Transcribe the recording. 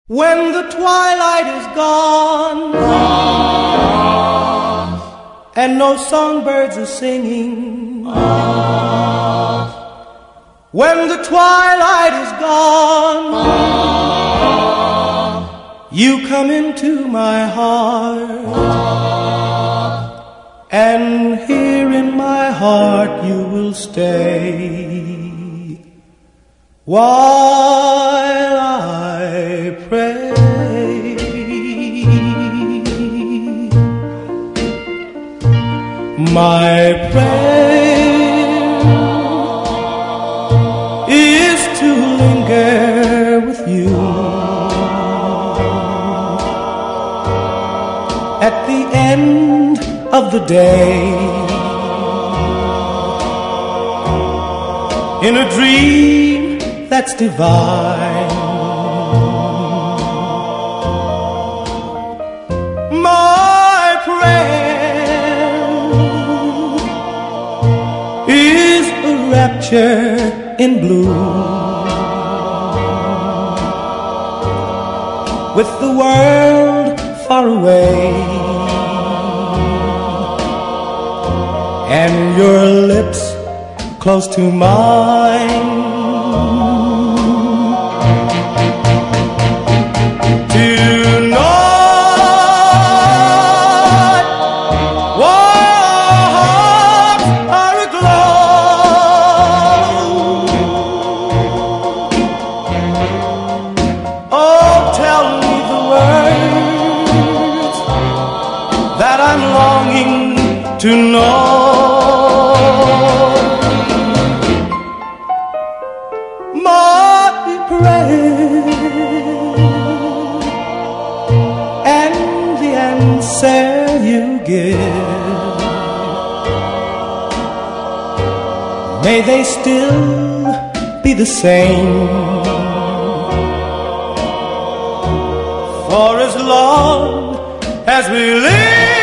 When the twilight is gone, and no songbirds are singing, when the twilight is gone, you come into my heart, and here in my heart you will stay while I pray. My prayer is to linger with you at the end of the day, in a dream that's divine. My prayer is a rapture in blue, with the world far away, and your lips close to mine. That I'm longing to know. My prayer and the answer you give, may they still be the same. For as long as we live,